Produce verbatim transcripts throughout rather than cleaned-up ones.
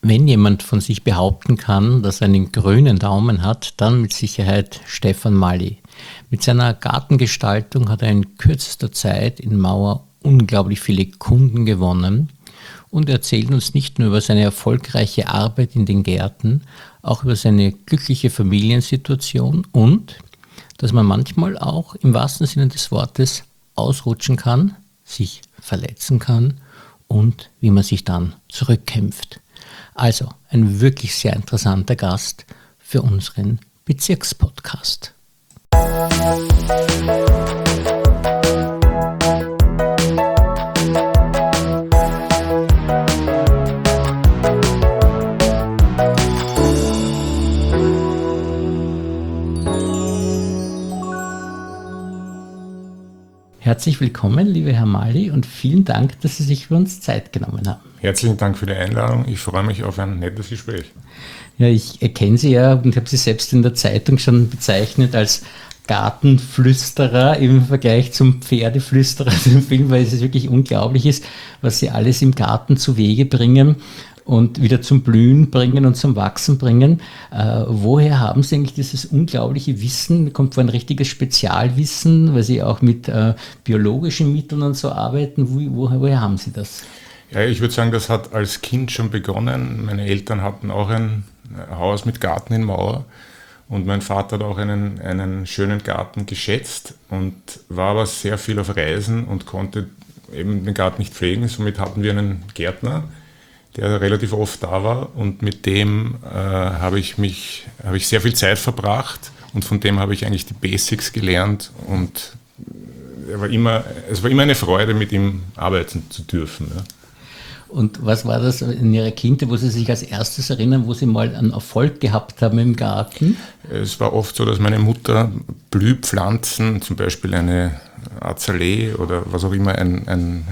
Wenn jemand von sich behaupten kann, dass er einen grünen Daumen hat, dann mit Sicherheit Stefan Malli. Mit seiner Gartengestaltung hat er in kürzester Zeit in Mauer unglaublich viele Kunden gewonnen und erzählt uns nicht nur über seine erfolgreiche Arbeit in den Gärten, auch über seine glückliche Familiensituation und dass man manchmal auch im wahrsten Sinne des Wortes ausrutschen kann, sich verletzen kann und wie man sich dann zurückkämpft. Also ein wirklich sehr interessanter Gast für unseren Bezirkspodcast. Herzlich willkommen, lieber Herr Malli, und vielen Dank, dass Sie sich für uns Zeit genommen haben. Herzlichen Dank für die Einladung. Ich freue mich auf ein nettes Gespräch. Ja, ich erkenne Sie ja und habe Sie selbst in der Zeitung schon bezeichnet als Gartenflüsterer im Vergleich zum Pferdeflüsterer im Film, weil es wirklich unglaublich ist, was Sie alles im Garten zu Wege bringen und wieder zum Blühen bringen und zum Wachsen bringen. Äh, woher haben Sie eigentlich dieses unglaubliche Wissen? Kommt von ein richtiges Spezialwissen, weil Sie auch mit äh, biologischen Mitteln und so arbeiten? Wo, woher, woher haben Sie das? Ja, ich würde sagen, das hat als Kind schon begonnen. Meine Eltern hatten auch ein Haus mit Garten in Mauer und mein Vater hat auch einen, einen schönen Garten geschätzt und war aber sehr viel auf Reisen und konnte eben den Garten nicht pflegen. Somit hatten wir einen Gärtner, der relativ oft da war und mit dem äh, habe ich mich, habe ich sehr viel Zeit verbracht und von dem habe ich eigentlich die Basics gelernt und er war immer, es war immer eine Freude, mit ihm arbeiten zu dürfen. Ja. Und was war das in Ihrer Kindheit, wo Sie sich als erstes erinnern, wo Sie mal einen Erfolg gehabt haben im Garten? Es war oft so, dass meine Mutter Blühpflanzen, zum Beispiel eine Azalee oder was auch immer, ein, ein,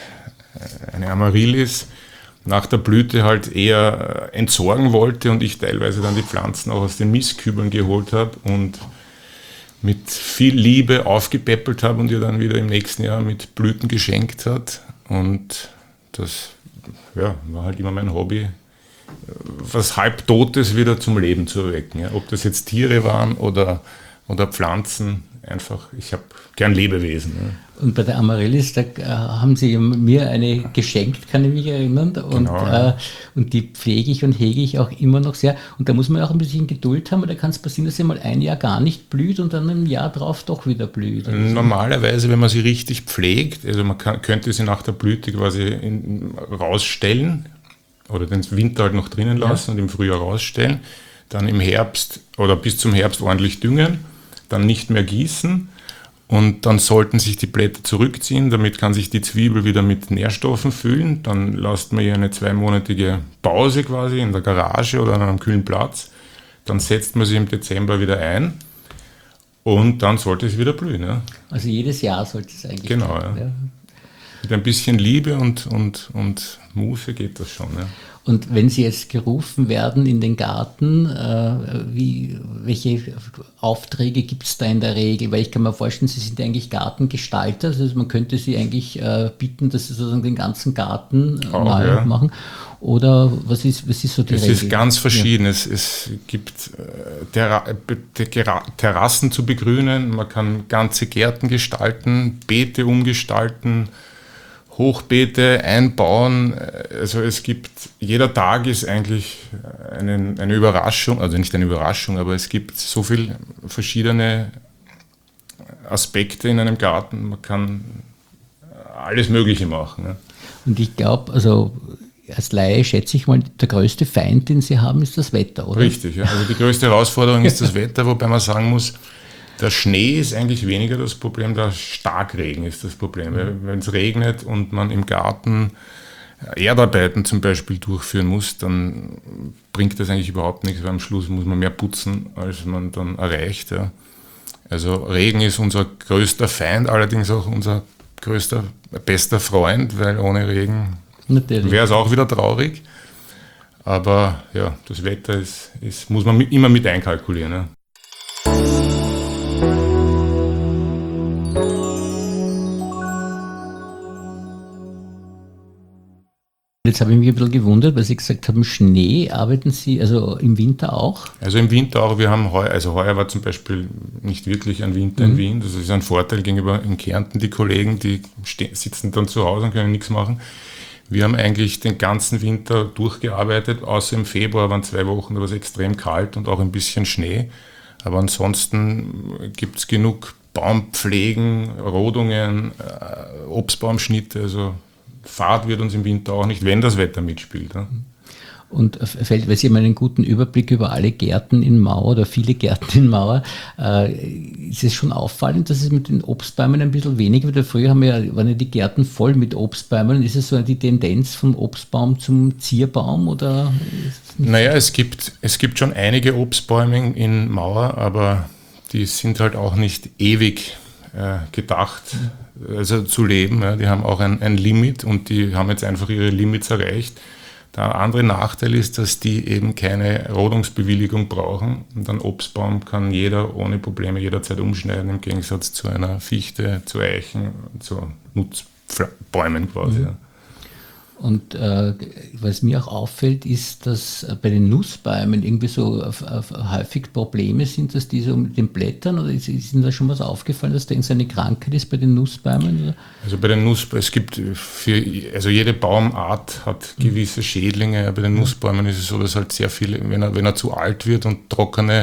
eine Amaryllis, nach der Blüte halt eher entsorgen wollte und ich teilweise dann die Pflanzen auch aus den Mistkübeln geholt habe und mit viel Liebe aufgepäppelt habe und ihr dann wieder im nächsten Jahr mit Blüten geschenkt hat. Und das ja, war halt immer mein Hobby, was Halbtotes wieder zum Leben zu erwecken. Ja. Ob das jetzt Tiere waren oder, oder Pflanzen, einfach, ich habe gern Lebewesen. Ja. Und bei der Amaryllis, da äh, haben Sie mir eine geschenkt, kann ich mich erinnern. Und, genau, ja. äh, und die pflege ich und hege ich auch immer noch sehr. Und da muss man auch ein bisschen Geduld haben, weil da kann es passieren, dass sie mal ein Jahr gar nicht blüht und dann ein Jahr drauf doch wieder blüht. Normalerweise, wenn man sie richtig pflegt, also man kann, könnte sie nach der Blüte quasi in, rausstellen oder den Winter halt noch drinnen lassen, ja, und im Frühjahr rausstellen, dann im Herbst oder bis zum Herbst ordentlich düngen, dann nicht mehr gießen. Und dann sollten sich die Blätter zurückziehen, damit kann sich die Zwiebel wieder mit Nährstoffen füllen. Dann lasst man ihr eine zweimonatige Pause quasi in der Garage oder an einem kühlen Platz. Dann setzt man sie im Dezember wieder ein und dann sollte es wieder blühen. Ja. Also jedes Jahr sollte es eigentlich Genau, ja. Ja. Mit ein bisschen Liebe und, und, und Muße geht das schon. Ja. Und wenn Sie jetzt gerufen werden in den Garten, äh, wie, welche Aufträge gibt es da in der Regel? Weil ich kann mir vorstellen, Sie sind eigentlich Gartengestalter, also man könnte Sie eigentlich äh, bitten, dass Sie sozusagen den ganzen Garten äh, Auch, mal ja. machen. Oder was ist, was ist so die es Regel? Es ist ganz verschieden. Ja. Es, es gibt äh, Terra- Terra- Terrassen zu begrünen, man kann ganze Gärten gestalten, Beete umgestalten, Hochbeete einbauen, also es gibt, jeder Tag ist eigentlich eine, eine Überraschung, also nicht eine Überraschung, aber es gibt so viele verschiedene Aspekte in einem Garten, man kann alles Mögliche machen. Ja. Und ich glaube, also als Laie schätze ich mal, der größte Feind, den Sie haben, ist das Wetter, oder? Richtig, ja. Also die größte Herausforderung ist das Wetter, wobei man sagen muss, der Schnee ist eigentlich weniger das Problem, der Starkregen ist das Problem. Mhm. Wenn es regnet und man im Garten Erdarbeiten zum Beispiel durchführen muss, dann bringt das eigentlich überhaupt nichts, weil am Schluss muss man mehr putzen, als man dann erreicht. Ja. Also Regen ist unser größter Feind, allerdings auch unser größter, bester Freund, weil ohne Regen wäre es auch wieder traurig. Aber ja, das Wetter ist, ist, muss man mit, immer mit einkalkulieren. Ja. Jetzt habe ich mich ein bisschen gewundert, weil Sie gesagt haben, Schnee, arbeiten Sie also im Winter auch? Also im Winter auch, wir haben heuer, also heuer war zum Beispiel nicht wirklich ein Winter mhm. in Wien, das ist ein Vorteil gegenüber in Kärnten, die Kollegen, die ste- sitzen dann zu Hause und können nichts machen. Wir haben eigentlich den ganzen Winter durchgearbeitet, außer im Februar waren zwei Wochen, da war es extrem kalt und auch ein bisschen Schnee, aber ansonsten gibt es genug Baumpflegen, Rodungen, äh, Obstbaumschnitte, also Fahrt wird uns im Winter auch nicht, wenn das Wetter mitspielt. Ja. Und fällt, weil Sie haben einen guten Überblick über alle Gärten in Mauer oder viele Gärten in Mauer, äh, ist es schon auffallend, dass es mit den Obstbäumen ein bisschen weniger wird? Früher haben wir, waren ja die Gärten voll mit Obstbäumen. Ist es so die Tendenz vom Obstbaum zum Zierbaum? Oder naja, es gibt, es gibt schon einige Obstbäume in Mauer, aber die sind halt auch nicht ewig äh, gedacht, also zu leben. Ja. Die haben auch ein, ein Limit und die haben jetzt einfach ihre Limits erreicht. Der andere Nachteil ist, dass die eben keine Rodungsbewilligung brauchen. Und ein Obstbaum kann jeder ohne Probleme jederzeit umschneiden, im Gegensatz zu einer Fichte, zu Eichen, zu Nutzbäumen quasi. Mhm. Ja. Und äh, was mir auch auffällt, ist, dass bei den Nussbäumen irgendwie so auf, auf häufig Probleme sind, dass die so mit den Blättern, oder ist, ist Ihnen da schon was aufgefallen, dass da irgendeine Krankheit ist bei den Nussbäumen? Oder? Also bei den Nussbäumen, es gibt für, also jede Baumart hat gewisse Schädlinge. Bei den Nussbäumen ist es so, dass halt sehr viele, wenn er, wenn er zu alt wird und trockene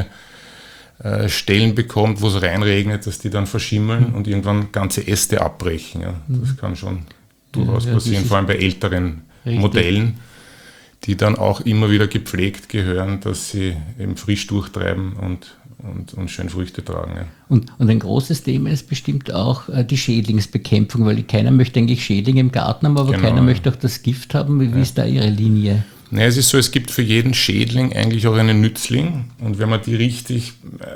äh, Stellen bekommt, wo es reinregnet, dass die dann verschimmeln und irgendwann ganze Äste abbrechen. Ja. Das kann schon durchaus ja, passieren, vor allem bei älteren richtig. Modellen, die dann auch immer wieder gepflegt gehören, dass sie eben frisch durchtreiben und, und, und schön Früchte tragen. Ja. Und, und ein großes Thema ist bestimmt auch äh, die Schädlingsbekämpfung, weil keiner möchte eigentlich Schädlinge im Garten haben, aber genau. keiner möchte auch das Gift haben. Wie ja. ist da Ihre Linie? Naja, es ist so, es gibt für jeden Schädling eigentlich auch einen Nützling und wenn man die richtig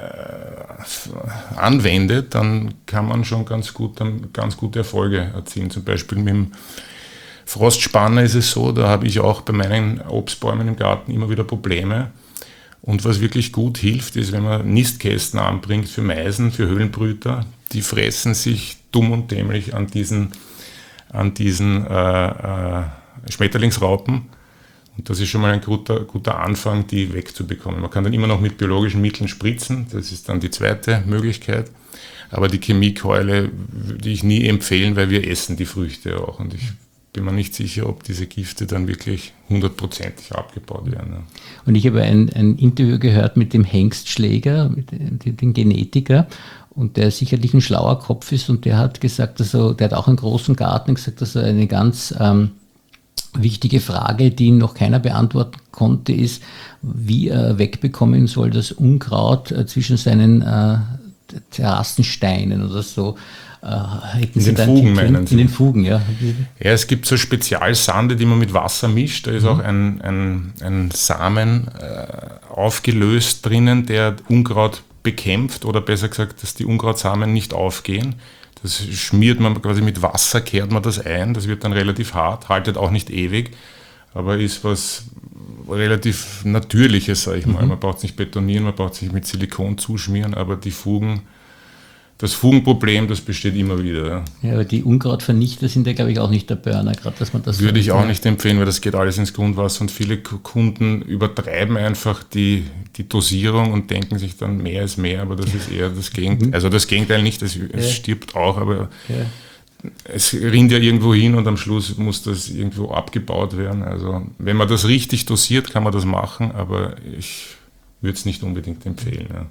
äh, anwendet, dann kann man schon ganz gut, dann ganz gute Erfolge erzielen. Zum Beispiel mit dem Frostspanner ist es so, da habe ich auch bei meinen Obstbäumen im Garten immer wieder Probleme. Und was wirklich gut hilft, ist, wenn man Nistkästen anbringt für Meisen, für Höhlenbrüter, die fressen sich dumm und dämlich an diesen, an diesen äh, äh, Schmetterlingsraupen. Und das ist schon mal ein guter, guter Anfang, die wegzubekommen. Man kann dann immer noch mit biologischen Mitteln spritzen, das ist dann die zweite Möglichkeit. Aber die Chemiekeule würde ich nie empfehlen, weil wir essen die Früchte auch. Und ich bin mir nicht sicher, ob diese Gifte dann wirklich hundertprozentig abgebaut werden. Ja. Und ich habe ein, ein Interview gehört mit dem Hengstschläger, mit dem, dem Genetiker, und der sicherlich ein schlauer Kopf ist, und der hat gesagt, also, der hat auch einen großen Garten, gesagt, dass er eine ganz ähm, wichtige Frage, die noch keiner beantworten konnte, ist, wie er wegbekommen soll das Unkraut äh, zwischen seinen äh, Terrassensteinen oder so. Äh, hätten in Sie den Fugen meinen Sie? In den Fugen, ja. Ja, es gibt so Spezialsande, die man mit Wasser mischt. Da ist mhm. auch ein, ein, ein Samen äh, aufgelöst drinnen, der Unkraut bekämpft, oder besser gesagt, dass die Unkrautsamen nicht aufgehen. Das schmiert man quasi mit Wasser, kehrt man das ein, das wird dann relativ hart, haltet auch nicht ewig, aber ist was relativ Natürliches, sage ich mal. Mhm. Man braucht es nicht betonieren, man braucht es nicht mit Silikon zuschmieren, aber die Fugen, das Fugenproblem, das besteht immer wieder. Ja, ja, aber die Unkrautvernichter sind ja, glaube ich, auch nicht der Burner, gerade dass man das... Würde ich auch nicht empfehlen, weil das geht alles ins Grundwasser und viele Kunden übertreiben einfach die, die Dosierung und denken sich dann, mehr ist mehr, aber das ist eher das Gegenteil. Also das Gegenteil nicht, es, es ja. stirbt auch, aber ja. es rinnt ja irgendwo hin und am Schluss muss das irgendwo abgebaut werden. Also wenn man das richtig dosiert, kann man das machen, aber ich würde es nicht unbedingt empfehlen. Ja.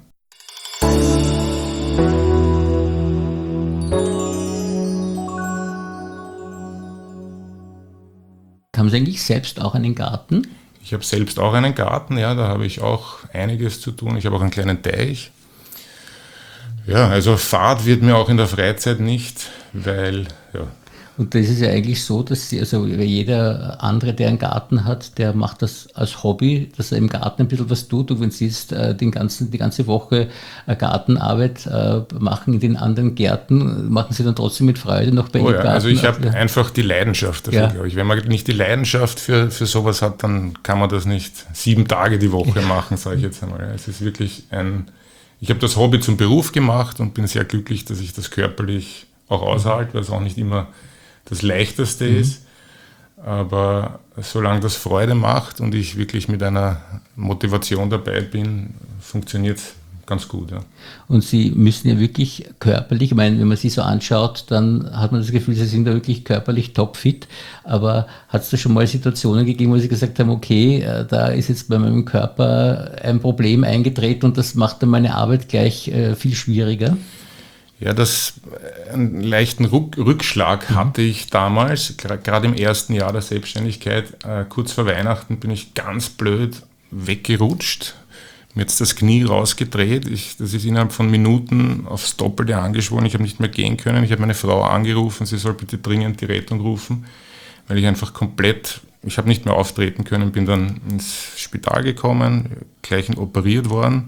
Haben Sie eigentlich selbst auch einen Garten? Ich habe selbst auch einen Garten, ja, da habe ich auch einiges zu tun. Ich habe auch einen kleinen Teich. Ja, also Fahrt wird mir auch in der Freizeit nicht, weil, ja. Und das ist ja eigentlich so, dass sie, also jeder andere, der einen Garten hat, der macht das als Hobby, dass er im Garten ein bisschen was tut. Und wenn Sie jetzt äh, den ganzen, die ganze Woche äh, Gartenarbeit äh, machen in den anderen Gärten, machen Sie dann trotzdem mit Freude noch bei oh Ihrem ja, Garten? Also ich habe ja. einfach die Leidenschaft dafür, ja. glaube ich. Wenn man nicht die Leidenschaft für, für sowas hat, dann kann man das nicht sieben Tage die Woche machen, sage ich jetzt einmal. Es ist wirklich ein... Ich habe das Hobby zum Beruf gemacht und bin sehr glücklich, dass ich das körperlich auch aushalte, weil es auch nicht immer das Leichteste mhm. ist. Aber solange das Freude macht und ich wirklich mit einer Motivation dabei bin, funktioniert es ganz gut. Ja. Und Sie müssen ja wirklich körperlich, ich meine, wenn man Sie so anschaut, dann hat man das Gefühl, Sie sind da wirklich körperlich topfit. Aber hat es da schon mal Situationen gegeben, wo Sie gesagt haben, okay, äh, da ist jetzt bei meinem Körper ein Problem eingetreten und das macht dann meine Arbeit gleich äh, viel schwieriger? Ja, das, einen leichten Ruck, Rückschlag mhm. hatte ich damals, gerade im ersten Jahr der Selbstständigkeit. Äh, kurz vor Weihnachten bin ich ganz blöd weggerutscht. Mir jetzt das Knie rausgedreht. Ich, das ist innerhalb von Minuten aufs Doppelte angeschwollen. Ich habe nicht mehr gehen können. Ich habe meine Frau angerufen, sie soll bitte dringend die Rettung rufen, weil ich einfach komplett, ich habe nicht mehr auftreten können, bin dann ins Spital gekommen, gleich operiert worden.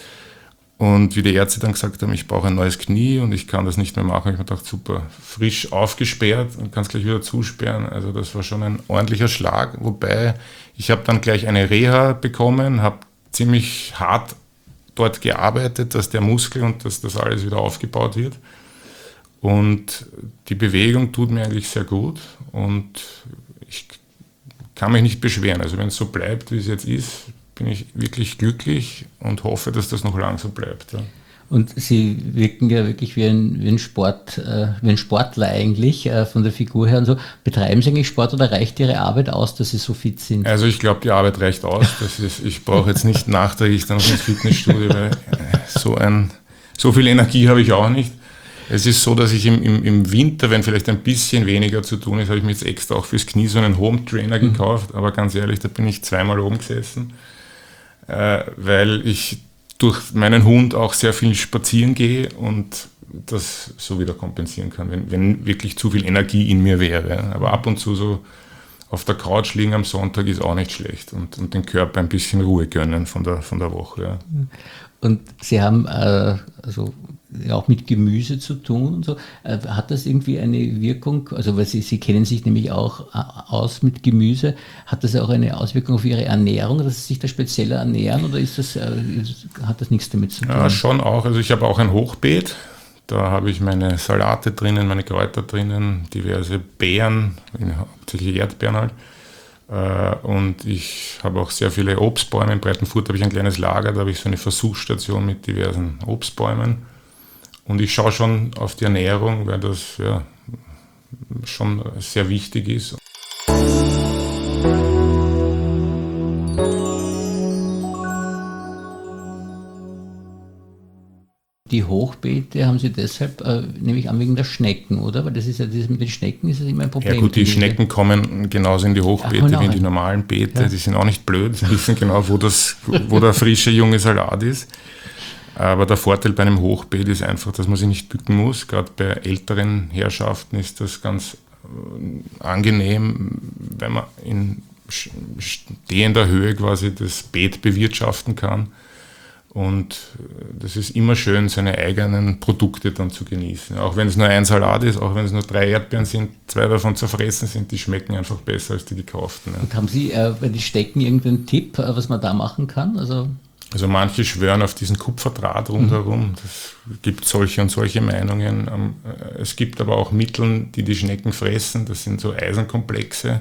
Und wie die Ärzte dann gesagt haben, ich brauche ein neues Knie und ich kann das nicht mehr machen, habe ich mir gedacht, super, frisch aufgesperrt und kann es gleich wieder zusperren. Also das war schon ein ordentlicher Schlag. Wobei, ich habe dann gleich eine Reha bekommen, habe ziemlich hart dort gearbeitet, dass der Muskel und dass das alles wieder aufgebaut wird. Und die Bewegung tut mir eigentlich sehr gut und ich kann mich nicht beschweren. Also wenn es so bleibt, wie es jetzt ist, bin ich wirklich glücklich und hoffe, dass das noch lange so bleibt. Ja. Und Sie wirken ja wirklich wie ein, wie ein, Sport, äh, wie ein Sportler eigentlich, äh, von der Figur her und so. Betreiben Sie eigentlich Sport oder reicht Ihre Arbeit aus, dass Sie so fit sind? Also ich glaube, die Arbeit reicht aus. Das ist, ich brauche jetzt nicht nachträglich dann noch ins Fitnessstudio, weil so, ein, so viel Energie habe ich auch nicht. Es ist so, dass ich im, im, im Winter, wenn vielleicht ein bisschen weniger zu tun ist, habe ich mir jetzt extra auch fürs Knie so einen Home Trainer mhm. gekauft. Aber ganz ehrlich, da bin ich zweimal oben gesessen, äh, weil ich durch meinen Hund auch sehr viel spazieren gehe und das so wieder kompensieren kann, wenn, wenn wirklich zu viel Energie in mir wäre. Aber ab und zu so auf der Couch liegen am Sonntag ist auch nicht schlecht und, und den Körper ein bisschen Ruhe gönnen von der, von der Woche. Ja. Und Sie haben äh, also ja, auch mit Gemüse zu tun und so. Äh, hat das irgendwie eine Wirkung, also weil Sie, Sie kennen sich nämlich auch äh, aus mit Gemüse, hat das auch eine Auswirkung auf Ihre Ernährung, dass Sie sich da spezieller ernähren oder ist das, äh, hat das nichts damit zu tun? Ja, schon auch. Also ich habe auch ein Hochbeet, da habe ich meine Salate drinnen, meine Kräuter drinnen, diverse Beeren, hauptsächlich Erdbeeren halt. Und ich habe auch sehr viele Obstbäume. In Breitenfurt habe ich ein kleines Lager, da habe ich so eine Versuchsstation mit diversen Obstbäumen. Und ich schaue schon auf die Ernährung, weil das ja schon sehr wichtig ist. Die Hochbeete haben Sie deshalb, äh, nehme ich an, wegen der Schnecken, oder? Weil das ist ja, das mit den Schnecken ist das immer ein Problem. Ja gut, die Schnecken kommen genauso in die Hochbeete ja, wie in die normalen Beete. Ja. Die sind auch nicht blöd, sie wissen genau, wo, das, wo der frische junge Salat ist. Aber der Vorteil bei einem Hochbeet ist einfach, dass man sich nicht bücken muss. Gerade bei älteren Herrschaften ist das ganz äh, angenehm, wenn man in stehender Höhe quasi das Beet bewirtschaften kann. Und das ist immer schön, seine eigenen Produkte dann zu genießen. Auch wenn es nur ein Salat ist, auch wenn es nur drei Erdbeeren sind, zwei davon zerfressen sind, die schmecken einfach besser als die gekauften. Ja. Und haben Sie äh, bei den Stecken irgendeinen Tipp, äh, was man da machen kann? Also, also manche schwören auf diesen Kupferdraht rundherum. Es gibt solche und solche Meinungen. Es gibt aber auch Mittel, die die Schnecken fressen. Das sind so Eisenkomplexe.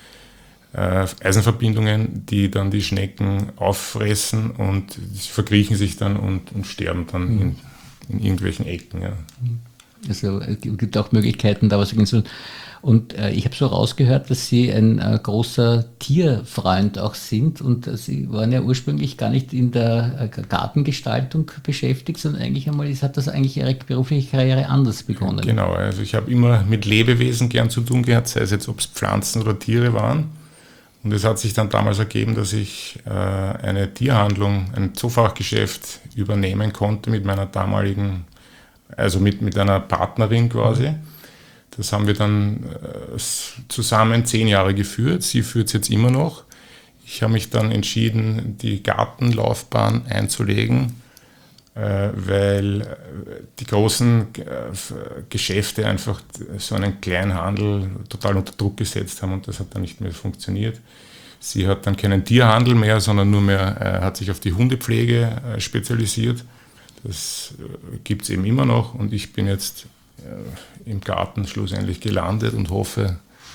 Äh, Eisenverbindungen, die dann die Schnecken auffressen und sie verkriechen sich dann und, und sterben dann mhm. in, in irgendwelchen Ecken. Ja. Also es gibt auch Möglichkeiten, da was zu tun. Und äh, ich habe so rausgehört, dass Sie ein äh, großer Tierfreund auch sind und äh, Sie waren ja ursprünglich gar nicht in der äh, Gartengestaltung beschäftigt, sondern eigentlich einmal hat das eigentlich Ihre berufliche Karriere anders begonnen. Genau, also ich habe immer mit Lebewesen gern zu tun gehabt, sei es jetzt, ob es Pflanzen oder Tiere waren. Und es hat sich dann damals ergeben, dass ich äh, eine Tierhandlung, ein Zoofachgeschäft übernehmen konnte mit meiner damaligen, also mit, mit einer Partnerin quasi. Das haben wir dann äh, zusammen zehn Jahre geführt. Sie führt es jetzt immer noch. Ich habe mich dann entschieden, die Gartenlaufbahn einzulegen, äh, weil die großen äh, Geschäfte einfach so einen Kleinhandel total unter Druck gesetzt haben und das hat dann nicht mehr funktioniert. Sie hat dann keinen Tierhandel mehr, sondern nur mehr, äh, hat sich auf die Hundepflege äh, spezialisiert. Das äh, gibt es eben immer noch und ich bin jetzt äh, im Garten schlussendlich gelandet und hoffe,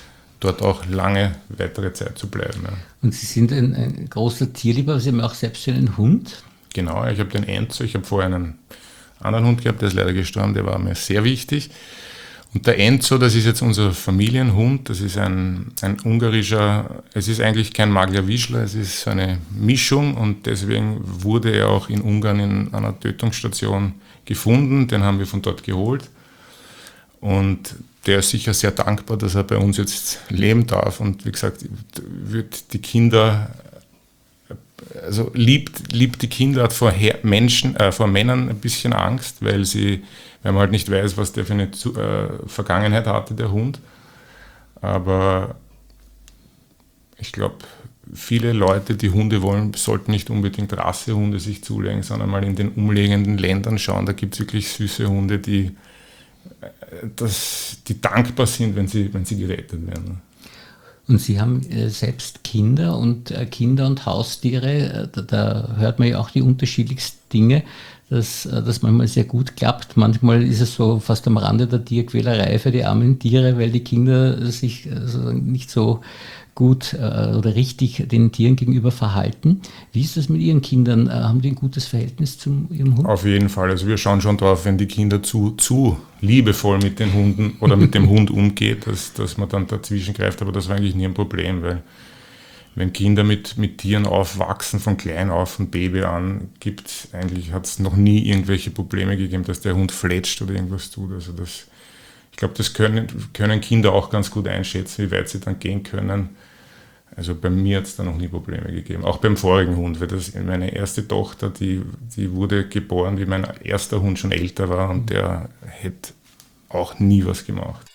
dort auch lange weitere Zeit zu bleiben. Ja. Und Sie sind ein, ein großer Tierliebhaber, Sie haben auch selbst einen Hund? Genau, ich habe den Enzo, ich habe vorher einen anderen Hund gehabt, der ist leider gestorben, der war mir sehr wichtig. Und der Enzo, das ist jetzt unser Familienhund, das ist ein, ein ungarischer, es ist eigentlich kein Maglia Wischler, es ist so eine Mischung und deswegen wurde er auch in Ungarn in einer Tötungsstation gefunden, den haben wir von dort geholt und der ist sicher sehr dankbar, dass er bei uns jetzt leben darf und wie gesagt, wird die Kinder, also liebt, liebt die Kinder, hat vor Her- Menschen, äh, vor Männern ein bisschen Angst, weil sie weil man halt nicht weiß, was der für eine äh, Vergangenheit hatte, der Hund. Aber ich glaube, viele Leute, die Hunde wollen, sollten nicht unbedingt Rassehunde sich zulegen, sondern mal in den umliegenden Ländern schauen. Da gibt es wirklich süße Hunde, die, äh, das, die dankbar sind, wenn sie, wenn sie gerettet werden. Und Sie haben äh, selbst Kinder und äh, Kinder und Haustiere, äh, da, da hört man ja auch die unterschiedlichsten Dinge, dass äh, das manchmal sehr gut klappt. Manchmal ist es so fast am Rande der Tierquälerei für die armen Tiere, weil die Kinder sich also nicht so gut äh, oder richtig den Tieren gegenüber verhalten. Wie ist das mit Ihren Kindern? Äh, haben die ein gutes Verhältnis zu Ihrem Hund? Auf jeden Fall. Also wir schauen schon drauf, wenn die Kinder zu, zu liebevoll mit den Hunden oder mit dem Hund umgeht, dass, dass man dann dazwischen greift. Aber das war eigentlich nie ein Problem, weil wenn Kinder mit, mit Tieren aufwachsen, von klein auf, von Baby an, gibt's eigentlich, hat es noch nie irgendwelche Probleme gegeben, dass der Hund fletscht oder irgendwas tut. Also das, ich glaube, das können, können Kinder auch ganz gut einschätzen, wie weit sie dann gehen können. Also bei mir hat es da noch nie Probleme gegeben. Auch beim vorigen Hund, weil das meine erste Tochter, die, die wurde geboren, wie mein erster Hund schon älter war und der hätte auch nie was gemacht.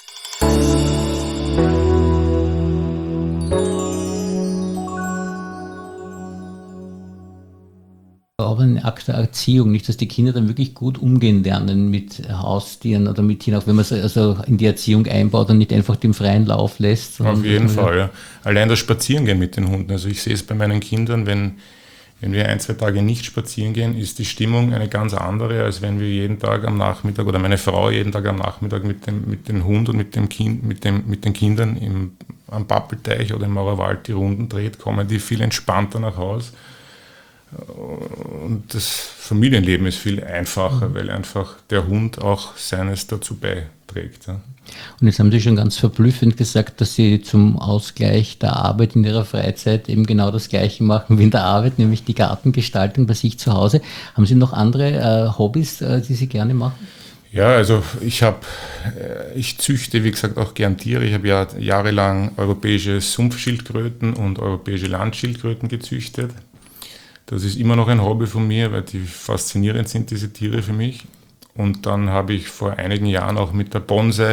Aber eine Akt der Erziehung, nicht, dass die Kinder dann wirklich gut umgehen lernen mit Haustieren oder mit Tieren, auch wenn man es also in die Erziehung einbaut und nicht einfach den freien Lauf lässt. Auf jeden Fall, ja. Allein das Spazierengehen mit den Hunden. Also ich sehe es bei meinen Kindern, wenn, wenn wir ein, zwei Tage nicht spazieren gehen, ist die Stimmung eine ganz andere, als wenn wir jeden Tag am Nachmittag oder meine Frau jeden Tag am Nachmittag mit dem, mit dem Hund und mit dem Kind, mit dem, mit den Kindern im, am Pappelteich oder im Mauerwald die Runden dreht, kommen die viel entspannter nach Hause. Und das Familienleben ist viel einfacher, mhm. weil einfach der Hund auch seines dazu beiträgt. Ja. Und jetzt haben Sie schon ganz verblüffend gesagt, dass Sie zum Ausgleich der Arbeit in Ihrer Freizeit eben genau das Gleiche machen wie in der Arbeit, nämlich die Gartengestaltung bei sich zu Hause. Haben Sie noch andere äh, Hobbys, äh, die Sie gerne machen? Ja, also ich habe, ich züchte, wie gesagt, auch gern Tiere. Ich habe ja jahrelang europäische Sumpfschildkröten und europäische Landschildkröten gezüchtet. Das ist immer noch ein Hobby von mir, weil die faszinierend sind, diese Tiere für mich. Und dann habe ich vor einigen Jahren auch mit der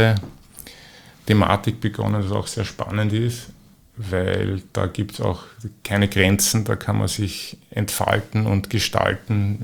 Bonsai-Thematik begonnen, das auch sehr spannend ist, weil da gibt es auch keine Grenzen, da kann man sich entfalten und gestalten,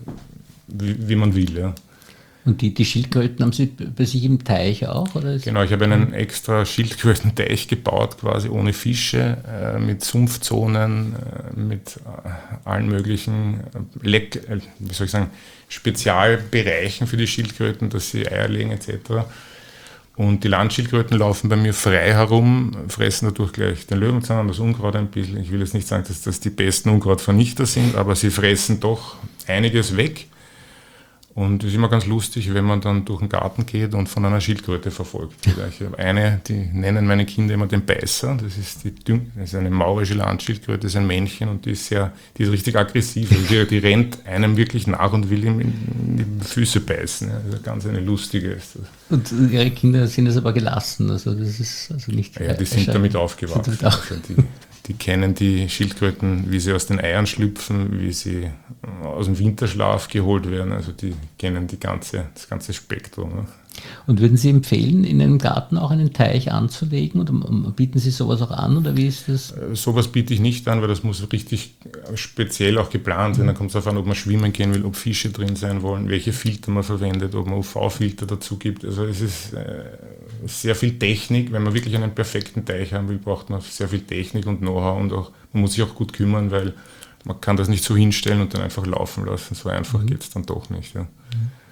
wie, wie man will. Ja. Und die, die Schildkröten haben Sie bei sich im Teich auch? Oder? Genau, ich habe einen extra Schildkrötenteich gebaut, quasi ohne Fische, äh, mit Sumpfzonen, äh, mit äh, allen möglichen Leck, äh, wie soll ich sagen, Spezialbereichen für die Schildkröten, dass sie Eier legen et cetera. Und die Landschildkröten laufen bei mir frei herum, fressen dadurch gleich den Löwenzahn, das Unkraut ein bisschen. Ich will jetzt nicht sagen, dass das die besten Unkrautvernichter sind, aber sie fressen doch einiges weg. Und es ist immer ganz lustig, wenn man dann durch den Garten geht und von einer Schildkröte verfolgt wird. Ich habe eine, die nennen meine Kinder immer den Beißer. Das ist, die, das ist eine maurische Landschildkröte, das ist ein Männchen und die ist, sehr, die ist richtig aggressiv. Also die, die rennt einem wirklich nach und will ihm in die Füße beißen. Ja, also ganz eine lustige ist das. Und Ihre Kinder sind es aber gelassen? Also das ist also nicht. Ja, die sind damit aufgewachsen. Sind damit auch. Also die, Die kennen die Schildkröten, wie sie aus den Eiern schlüpfen, wie sie aus dem Winterschlaf geholt werden. Also die kennen die ganze, das ganze Spektrum. Ne? Und würden Sie empfehlen, in einem Garten auch einen Teich anzulegen? Oder bieten Sie sowas auch an? Oder wie ist das? Sowas biete ich nicht an, weil das muss richtig speziell auch geplant sein. Mhm. Dann kommt es darauf an, ob man schwimmen gehen will, ob Fische drin sein wollen, welche Filter man verwendet, ob man U V-Filter dazu gibt. Also es ist äh, sehr viel Technik. Wenn man wirklich einen perfekten Teich haben will, braucht man sehr viel Technik und Know-how und auch, man muss sich auch gut kümmern, weil man kann das nicht so hinstellen und dann einfach laufen lassen. So einfach mhm. geht es dann doch nicht. Ja.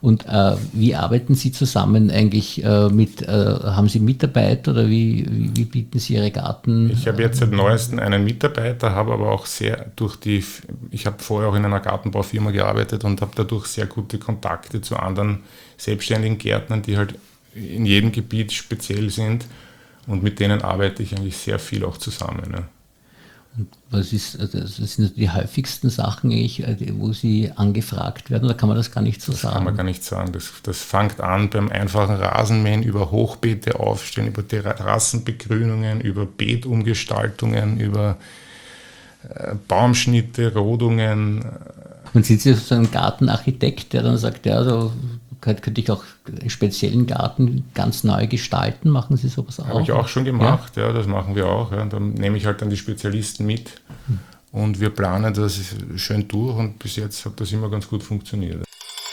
Und äh, wie arbeiten Sie zusammen eigentlich äh, mit, äh, haben Sie Mitarbeiter oder wie, wie, wie bieten Sie Ihre Garten? Ich habe jetzt seit neuestem einen Mitarbeiter, habe aber auch sehr durch die, ich habe vorher auch in einer Gartenbaufirma gearbeitet und habe dadurch sehr gute Kontakte zu anderen selbstständigen Gärtnern, die halt in jedem Gebiet speziell sind, und mit denen arbeite ich eigentlich sehr viel auch zusammen. Ja. Und was ist, also das sind die häufigsten Sachen, eigentlich, wo Sie angefragt werden, oder kann man das gar nicht so das sagen? Das kann man gar nicht sagen. Das, das fängt an beim einfachen Rasenmähen, über Hochbeete aufstellen, über Terrassenbegrünungen, über Beetumgestaltungen, über äh, Baumschnitte, Rodungen. Und sind Sie so ein Gartenarchitekt, der dann sagt, ja, so könnte ich auch einen speziellen Garten ganz neu gestalten? Machen Sie sowas auch? Habe ich auch schon gemacht, ja, ja das machen wir auch. Ja. Dann nehme ich halt dann die Spezialisten mit hm. und wir planen das schön durch, und bis jetzt hat das immer ganz gut funktioniert.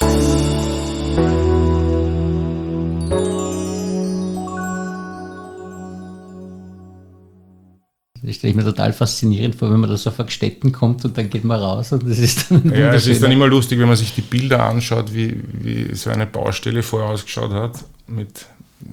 Das stelle ich mir total faszinierend vor, wenn man da so auf Städten kommt und dann geht man raus und das ist dann ja, es ist dann immer lustig, wenn man sich die Bilder anschaut, wie, wie so eine Baustelle vorher ausgeschaut hat, mit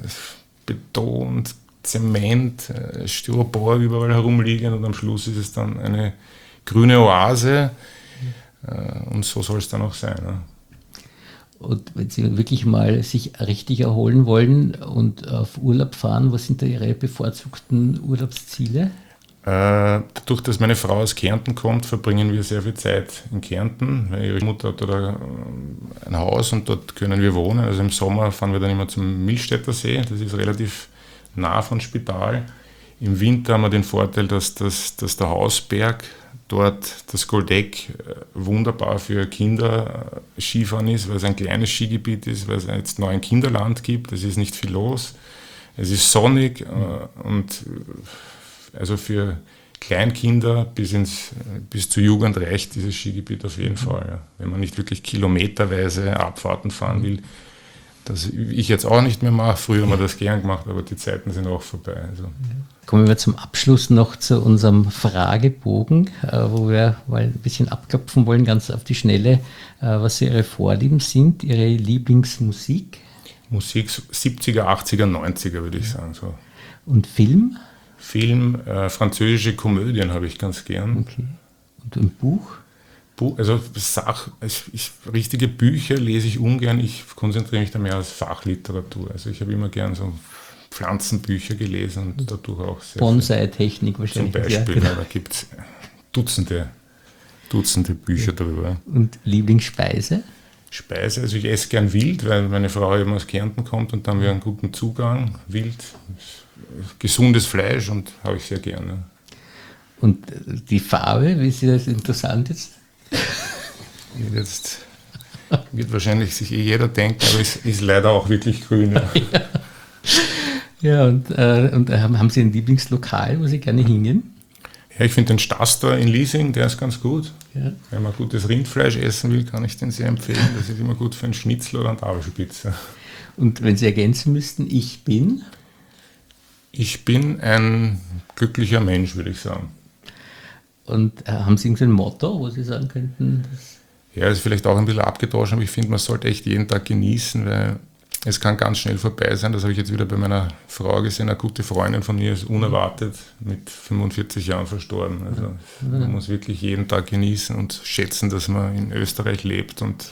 Beton, Zement, Styropor überall herumliegen, und am Schluss ist es dann eine grüne Oase, und so soll es dann auch sein. Ja. Und wenn Sie wirklich mal sich richtig erholen wollen und auf Urlaub fahren, was sind da Ihre bevorzugten Urlaubsziele? Dadurch, dass meine Frau aus Kärnten kommt, verbringen wir sehr viel Zeit in Kärnten, weil ihre Mutter hat da ein Haus und dort können wir wohnen. Also im Sommer fahren wir dann immer zum Millstätter See, das ist relativ nah von Spital. Im Winter haben wir den Vorteil, dass, das, dass der Hausberg dort, das Goldeck, wunderbar für Kinder Skifahren ist, weil es ein kleines Skigebiet ist, weil es jetzt noch ein Kinderland gibt, es ist nicht viel los, es ist sonnig und also für Kleinkinder bis, ins, bis zur Jugend reicht dieses Skigebiet auf jeden Fall. Ja. Wenn man nicht wirklich kilometerweise Abfahrten fahren will, das ich jetzt auch nicht mehr mache. Früher haben wir das gern gemacht, aber die Zeiten sind auch vorbei. Also. Kommen wir zum Abschluss noch zu unserem Fragebogen, wo wir mal ein bisschen abklopfen wollen, ganz auf die Schnelle, was Ihre Vorlieben sind, Ihre Lieblingsmusik. Musik siebziger, achtziger, neunziger würde ich sagen. So. Und Film? Film, äh, französische Komödien habe ich ganz gern. Okay. Und ein Buch? Buch also Sach, ich, ich, richtige Bücher lese ich ungern, ich konzentriere mich da mehr auf Fachliteratur. Also ich habe immer gern so Pflanzenbücher gelesen und dadurch auch sehr Bonsai-Technik wahrscheinlich. Zum Beispiel, ja, genau. Da gibt es Dutzende, Dutzende Bücher ja. darüber. Und Lieblingsspeise? Speise, also ich esse gern Wild, weil meine Frau eben aus Kärnten kommt und dann haben wir einen guten Zugang. Wild, gesundes Fleisch und habe ich sehr gerne. Und die Farbe, wie ist das interessant jetzt? Jetzt wird wahrscheinlich sich eh jeder denken, aber es ist leider auch wirklich grün. Ja, ja und, äh, und haben Sie ein Lieblingslokal, wo Sie gerne hingehen? Ja, ich finde den Staster in Liesing, der ist ganz gut. Ja. Wenn man gutes Rindfleisch essen will, kann ich den sehr empfehlen. Das ist immer gut für einen Schnitzel oder eine Tafelspitze. Und wenn Sie ergänzen müssten, ich bin? Ich bin ein glücklicher Mensch, würde ich sagen. Und äh, haben Sie irgendein Motto, wo Sie sagen könnten? Ja, ist vielleicht auch ein bisschen abgedroschen, aber ich finde, man sollte echt jeden Tag genießen, weil es kann ganz schnell vorbei sein. Das habe ich jetzt wieder bei meiner Frau gesehen. Eine gute Freundin von mir ist unerwartet mit fünfundvierzig Jahren verstorben. Also man muss wirklich jeden Tag genießen und schätzen, dass man in Österreich lebt. Und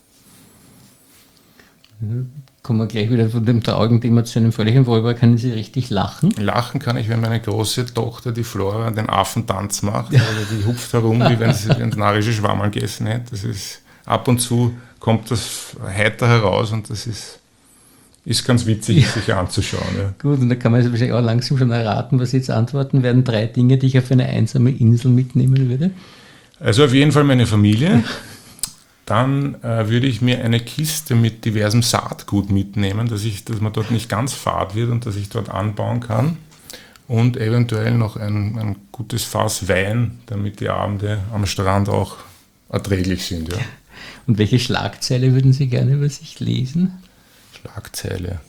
kommen wir gleich wieder von dem traurigen Thema zu einem fröhlichen. Worüber können Sie richtig lachen? Lachen kann ich, wenn meine große Tochter, die Flora, den Affentanz macht. Also die hupft herum, wie wenn sie ein narische Schwammerl gegessen hätte. Das ist, ab und zu kommt das heiter heraus und das ist, ist ganz witzig, ja. sich anzuschauen. Ja. Gut, und da kann man jetzt wahrscheinlich auch langsam schon erraten, was Sie jetzt antworten werden. Drei Dinge, die ich auf eine einsame Insel mitnehmen würde. Also auf jeden Fall meine Familie. Dann äh, würde ich mir eine Kiste mit diversem Saatgut mitnehmen, dass, ich, dass man dort nicht ganz fad wird und dass ich dort anbauen kann. Und eventuell noch ein, ein gutes Fass Wein, damit die Abende am Strand auch erträglich sind. Ja. Und welche Schlagzeile würden Sie gerne über sich lesen? Schlagzeile.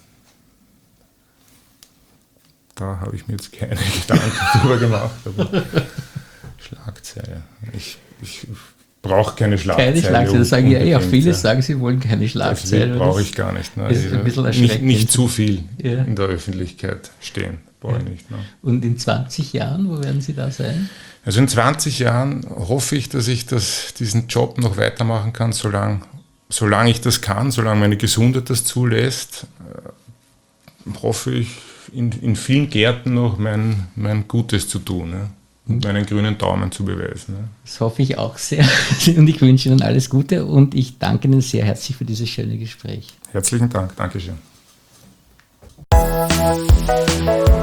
Da habe ich mir jetzt keine Gedanken drüber gemacht. Aber Schlagzeile. Ich, ich brauche keine Schlagzeile. Keine Schlagzeile, das sagen ja eh auch viele, ja. sagen, sie wollen keine Schlagzeile. Das brauche ich gar nicht. Ne? Ist ein bisschen nicht, nicht zu viel ja. in der Öffentlichkeit stehen, brauche ja. ich nicht. Ne? Und in zwanzig Jahren, wo werden Sie da sein? Also in zwanzig Jahren hoffe ich, dass ich das, diesen Job noch weitermachen kann, solange, solange ich das kann, solange meine Gesundheit das zulässt, äh, hoffe ich, in, in vielen Gärten noch mein, mein Gutes zu tun. Ne? Und meinen grünen Daumen zu beweisen. Ne? Das hoffe ich auch sehr. Und ich wünsche Ihnen alles Gute und ich danke Ihnen sehr herzlich für dieses schöne Gespräch. Herzlichen Dank. Dankeschön.